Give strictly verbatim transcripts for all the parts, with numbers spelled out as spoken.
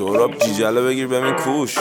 سهراب جیجله بگیر ببین کوش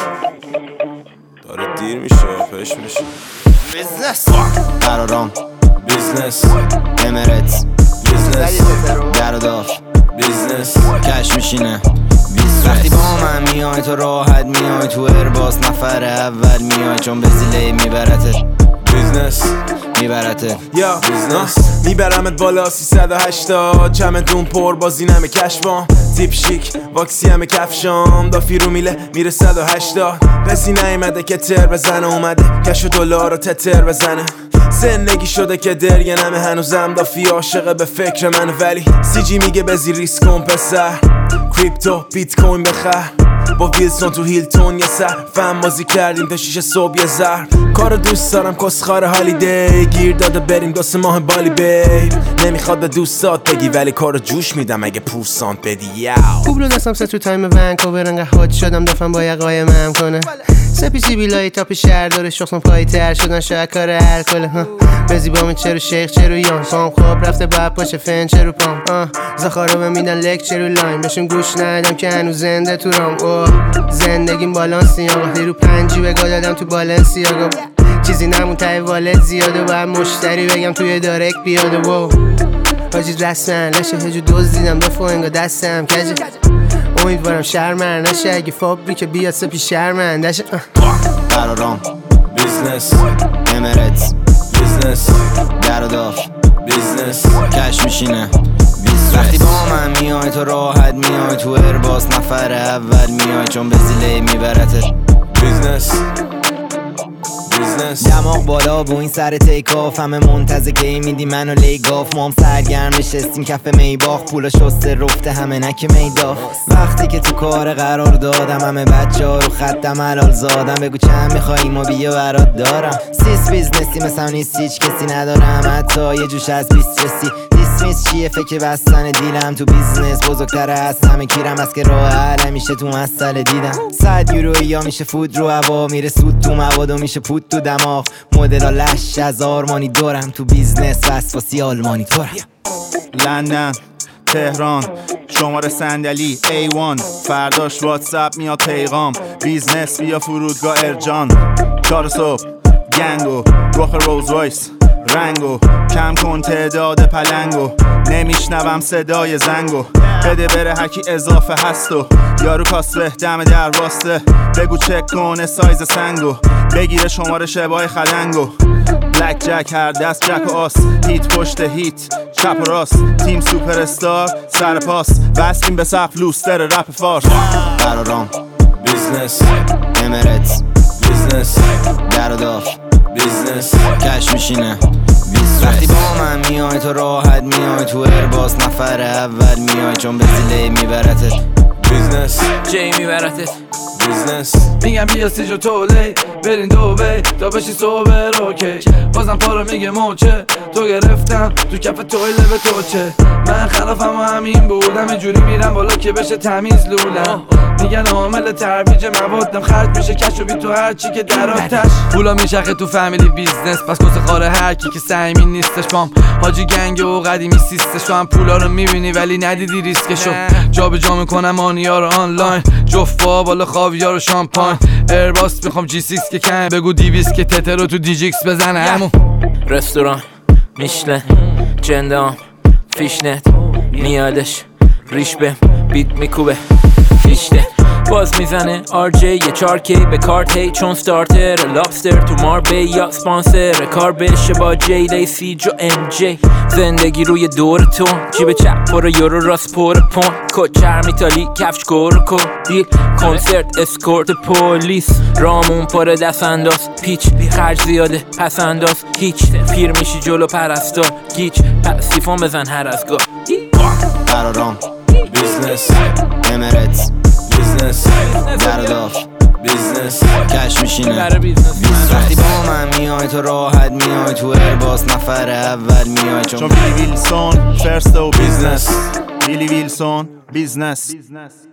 داره دیر میشه پش میشه. بیزنس قرارام بیزنس امارات بیزنس در و دار بیزنس کش میشینه. وقتی با من میای تو راحت میای تو ارباس نفر اول میای چون به زیله میبرتت بیزنس میبرتت یا بیزنس میبرمت بالا سیصد و هشتاد چمدون پر بازی نمه کشبام تیپ شیک واکسی همه کفشام دافی رو میله میره صد و هشتاد کسی نیمده که تر بزنه اومده کش و دلار رو تتر بزنه زندگی شده که درگه نمه هنوزم دافی عاشقه به فکر من ولی سی جی میگه بزی ریسک کن پسر کریپتو بیت کوین بخر با ویلسون تو هیلتون یه سر فهم بازی کردیم تا شیش صبح یه زهر کارو دوست دارم کسخار هالیدی گیر داده بریم دو سه ماه بالی بیب نمیخواد به دوستات بگی ولی کارو جوش میدم اگه پورسانت بدی یاو خوب رو دستم سه تو تایم ونکوور انگه هات شدم دفعم با یقای مم کنه سپیسی بیلای تاپ شهر داره شخصم پایی تر شدن شاید کار الکل بزی با من چرو شیخ چرو یان پام خواب رفته باید پاشه فن چرو پام زخارو به میدن لک چرو لاین بهشون گوش ندم که هنوز زنده تو رام زندگیم بالانسی آقا وقتی رو پنجی بگاه دادم تو بالانسی آقا چیزی نمون تای والت زیاده باید مشتری بگم توی دارک بیاده و حاجی رسمن لشه هجو دوز دیدم دفعه انگا دستم کجه امیدوارم شرمن نشه اگه فابریک بیاد سپی شرمندشه قرارام بیزنس امارات بیزنس در و دار بیزنس کش میشینه. وقتی با من میای تو راحت میای تو ارباس نفر اول میای چون به زیله میبرتت بیزنس بیزنس دماغ بالا بو این سر تیک آف همه منتظر کی میدی منو لیگاف مام سرگرم نشستیم کف میباخ پولا شسته رفته همه نک میداف وقتی که تو کار قرار دادم همه بچه ها رو خطم حلال زادم بگو چند میخوایی ما بیا برات دارم سیس بیزنسی مثلا نیست هیچ کسی ندارم حتی یه جوش از بیست رسی دیسمیس چیه فکر بستن دیلم تو بیزنس بزرگتره از همه کیرم از که راه حل میشه تو مسئله دیدم صد یورو یا میشه فود رو هوا میره سود تو مواد و میشه پود تو دماغ مدل ها لش از آرمانی دارم تو بیزنس وسواسی آلمانی دارم. لندن تهران شماره صندلی ای وان فرداش واتساپ میاد پیغام بیزنس بیا فرودگاه ارجان چهار صبح گنگو رخ روز رایس رنگو کم کن تعداد پلنگو نمیشنوم صدای زنگو بده بره هرکی اضافه هستو یارو کاسبه دم در واسطه بگو چک کنه سایز سنگو بگیره شماره شبای خلنگو بلک جک هر دست جک و آس هیت پشت هیت چپ و راست تیم سوپر استار سر پاس بستیم به سقف لوستر رپ فارس قرارام بیزنس امارات بیزنس در و دار بیزنس کش میشینه. وقتی با من میای تو راحت میای تو ارباس نفر اول میای چون به زیله میبرتت بیزنس جی میبرتت بیزنس میگم بیا سیج و تولی برین دوبی تا بشی صبح روکی بازم پارو میگه موچه تو گرفتم تو کف توی لبه توچه من خلافم و همین بودم اینجوری میرم بالا که بشه تمیز لولم میگن عامل ترویج موادم خرج میشه کش و بی تو هرچی که در آتش پولا میشخه تو فامیلی بیزنس پس کس خاره هرکی که سعیمی نیستش پام حاجی گنگ و قدیمی سیستش تو هم پولا رو میبینی ولی ندیدی ریسکشو جا به جا میکنم آنیا رو آنلاین جفا بالا خاویار و شامپاین ایرباس میخوام جی سیکس که کن بگو دیویس که تتر رو تو دیجیکس بزنه همون رستوران میشلن جندام فیشنت میادش ریش به بیت میکوبه فیشته باز میزنه آر جی یه چار کی به کارت هی چون ستارتر لابستر تو ماربی یا سپانسر کار بشه با جی لیسی جو ام جی زندگی روی دور تو جیب چپ پر یورو راست پر پون کچر میتالی کفش کورکو دیل کنسرت اسکورت پولیس رامون پر دست انداز پیچ خرج زیاده پس انداز هیچ پیر میشی جلو پرستار گیچ پسیفون بزن هر از گاه قرارام بیزنس امارات بیزنس در و دار بیزنس کش میشینه. وقتی با من میای تو راحت میای تو ارباس نفر اول میای چون بیلی ویلسون فرست و بیزنس بیلی ویلسون بیزنس